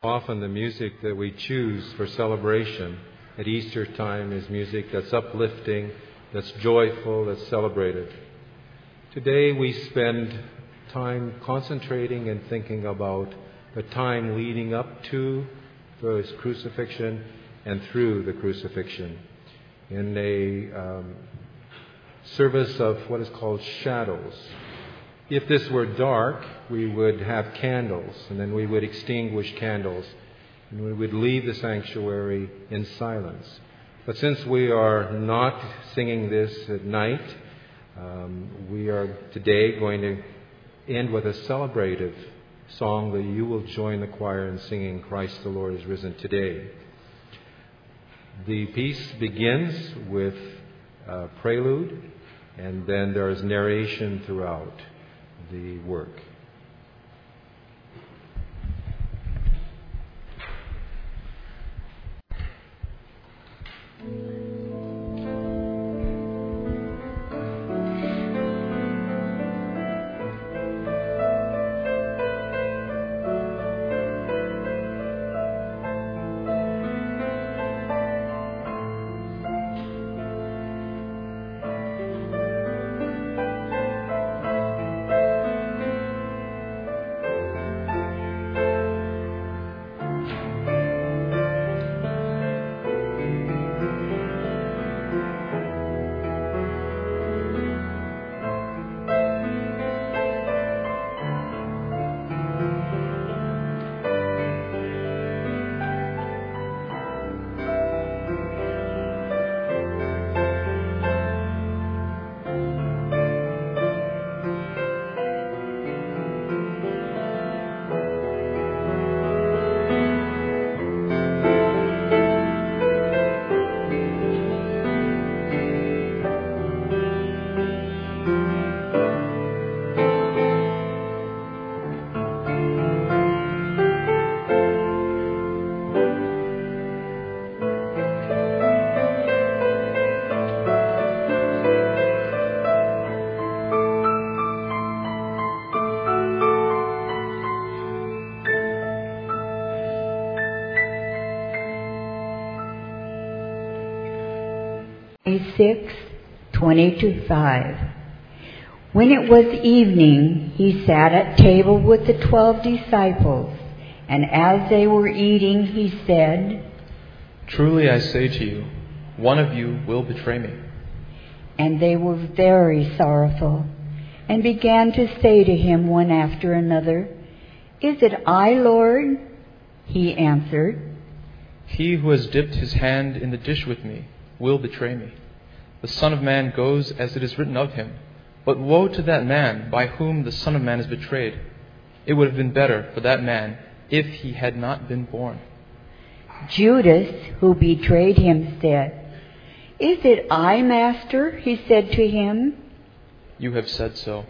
Often the music that we choose for celebration at Easter time is music that's uplifting, that's joyful, that's celebrated. Today we spend time concentrating and thinking about the time leading up to His crucifixion and through the crucifixion in a service of what is called shadows. If this were dark, we would have candles, and then we would extinguish candles, and we would leave the sanctuary in silence. But since we are not singing this at night, we are today going to end with a celebrative song that you will join the choir in singing, "Christ the Lord is risen today." The piece begins with a prelude, and then there is narration throughout the work. Six, 20-5. When it was evening, he sat at table with the 12 disciples, and as they were eating, he said, "Truly I say to you, one of you will betray me." And they were very sorrowful, and began to say to him one after another, "Is it I, Lord?" He answered, "He who has dipped his hand in the dish with me will betray me. The Son of Man goes as it is written of him, but woe to that man by whom the Son of Man is betrayed. It would have been better for that man if he had not been born." Judas, who betrayed him, said, "Is it I, Master?" He said to him, "You have said so."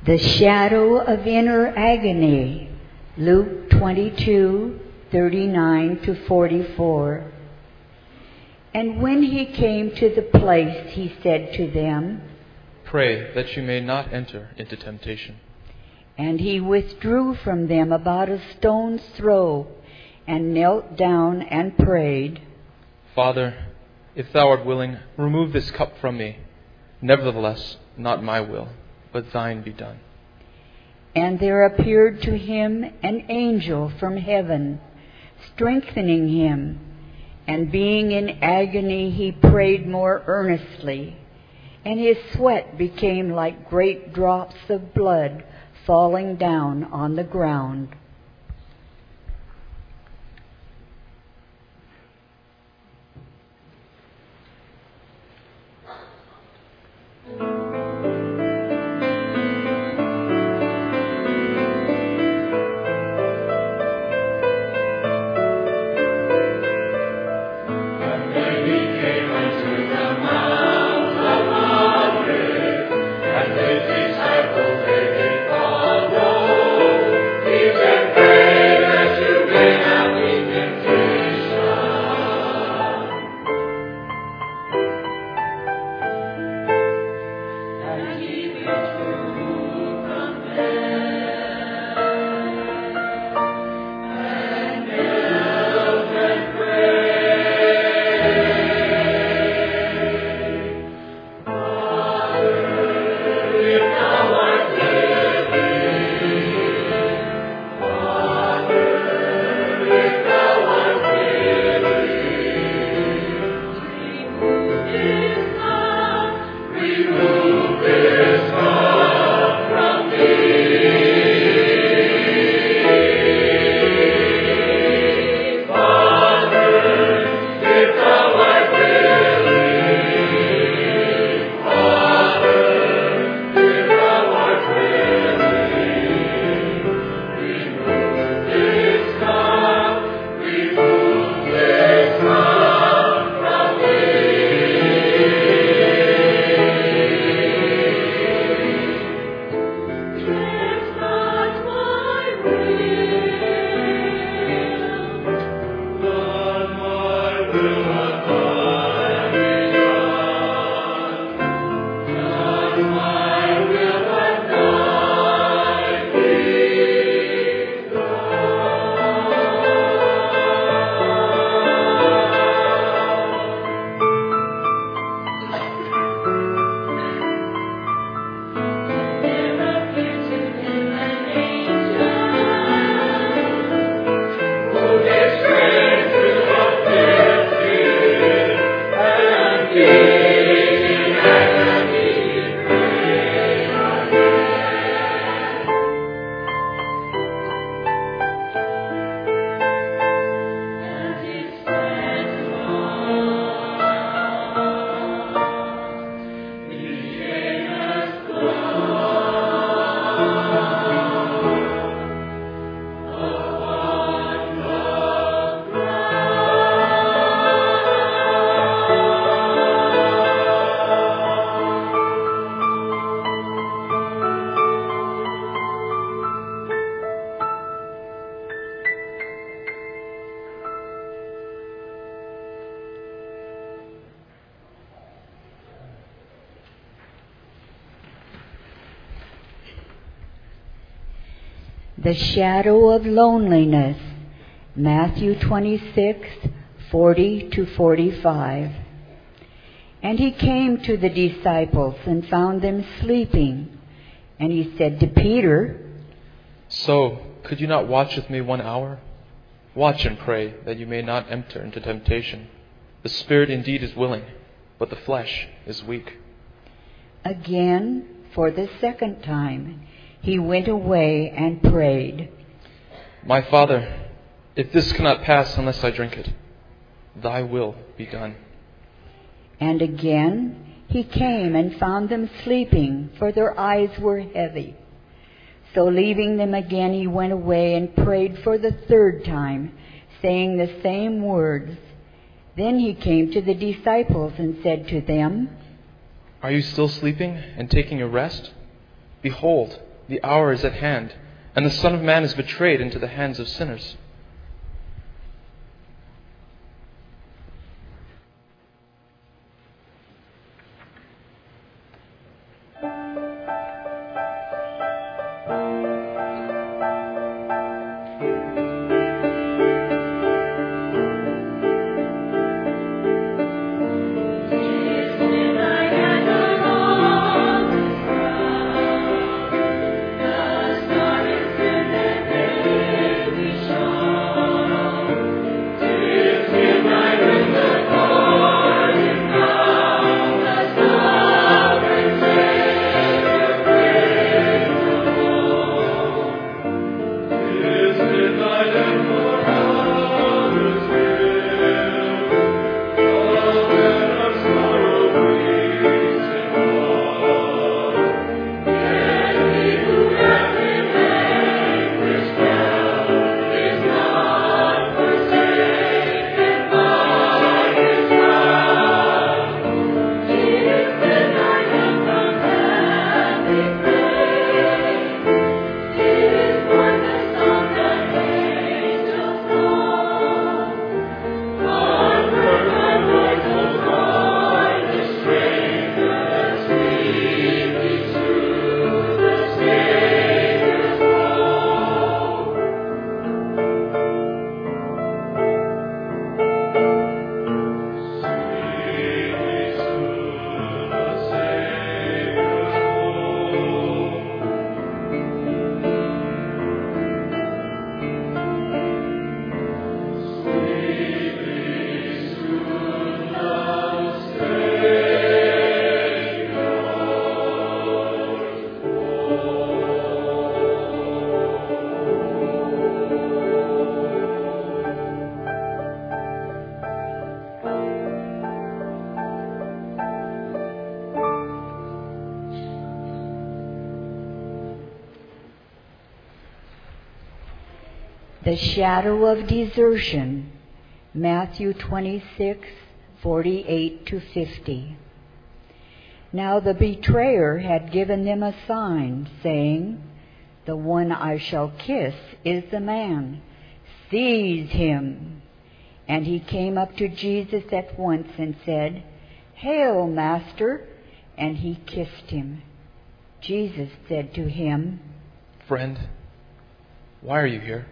The shadow of inner agony, Luke 22:39-44. And when he came to the place, he said to them, Pray that you may not enter into temptation. And he withdrew from them about a stone's throw, and knelt down and prayed, Father, if thou art willing, remove this cup from me. Nevertheless, not my will, but thine be done. And there appeared to him an angel from heaven, strengthening him. And being in agony, he prayed more earnestly. And his sweat became like great drops of blood falling down on the ground. The shadow of loneliness, Matthew 26:40-45. And he came to the disciples and found them sleeping. And he said to Peter, So, could you not watch with me 1 hour? Watch and pray that you may not enter into temptation. The spirit indeed is willing, but the flesh is weak. Again, for the second time, he went away and prayed, My Father, if this cannot pass unless I drink it, thy will be done. And again he came and found them sleeping, for their eyes were heavy. So leaving them again, he went away and prayed for the third time, saying the same words. Then he came to the disciples and said to them, Are you still sleeping and taking a rest? Behold, the hour is at hand, and the Son of Man is betrayed into the hands of sinners. The shadow of desertion, Matthew 26:48-50. Now the betrayer had given them a sign, saying, "The one I shall kiss is the man. Seize him." And he came up to Jesus at once and said, "Hail, Master!" And he kissed him. Jesus said to him, "Friend, why are you here?"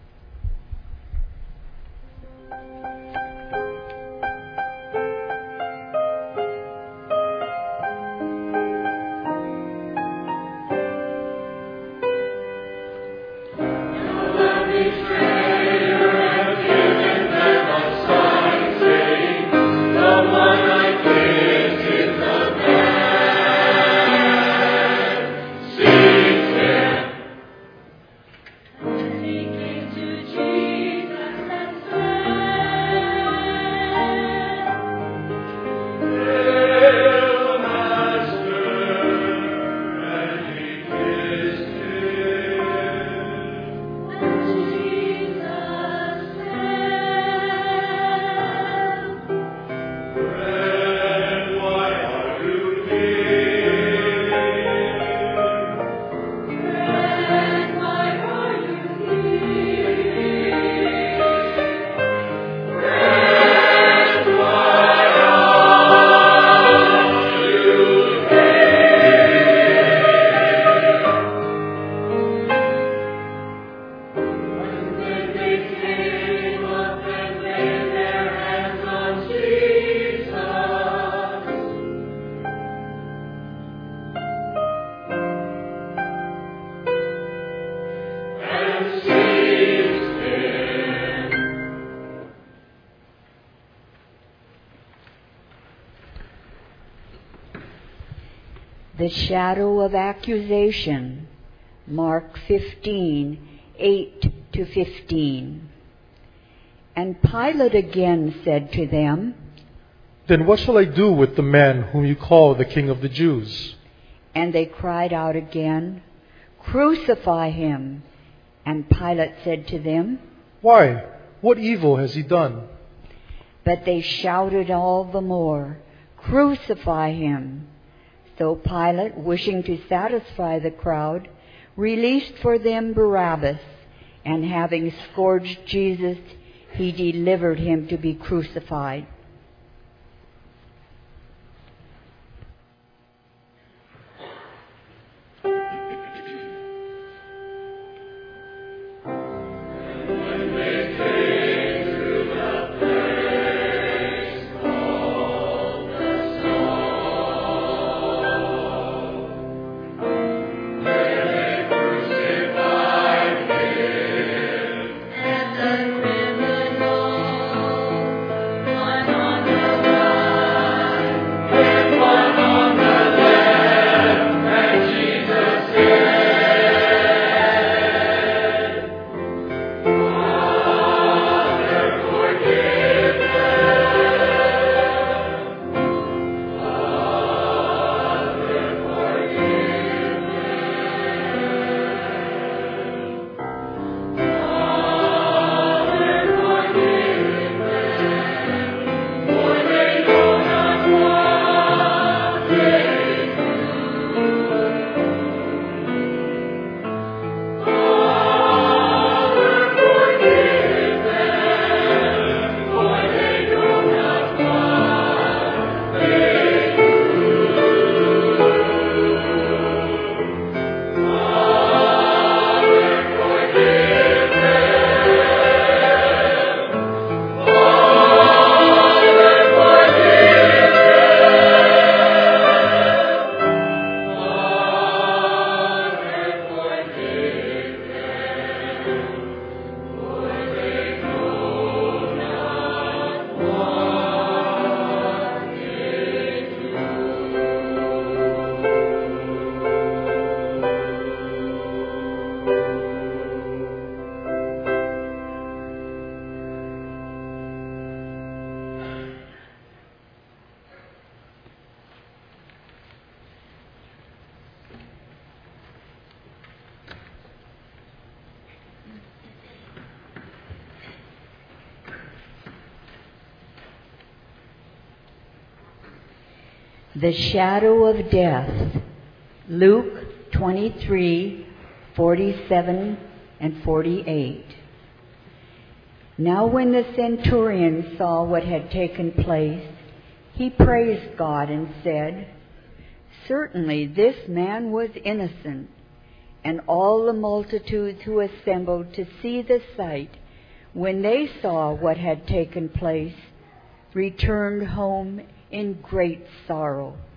The shadow of accusation, Mark 15:8-15. And Pilate again said to them, "Then what shall I do with the man whom you call the King of the Jews?" And they cried out again, "Crucify him!" And Pilate said to them, "Why? What evil has he done?" But they shouted all the more, "Crucify him!" So Pilate, wishing to satisfy the crowd, released for them Barabbas, and having scourged Jesus, he delivered him to be crucified. The shadow of death. Luke 23:47 and 48. Now when the centurion saw what had taken place, he praised God and said, "Certainly this man was innocent." And all the multitudes who assembled to see the sight, when they saw what had taken place, returned home in great sorrow,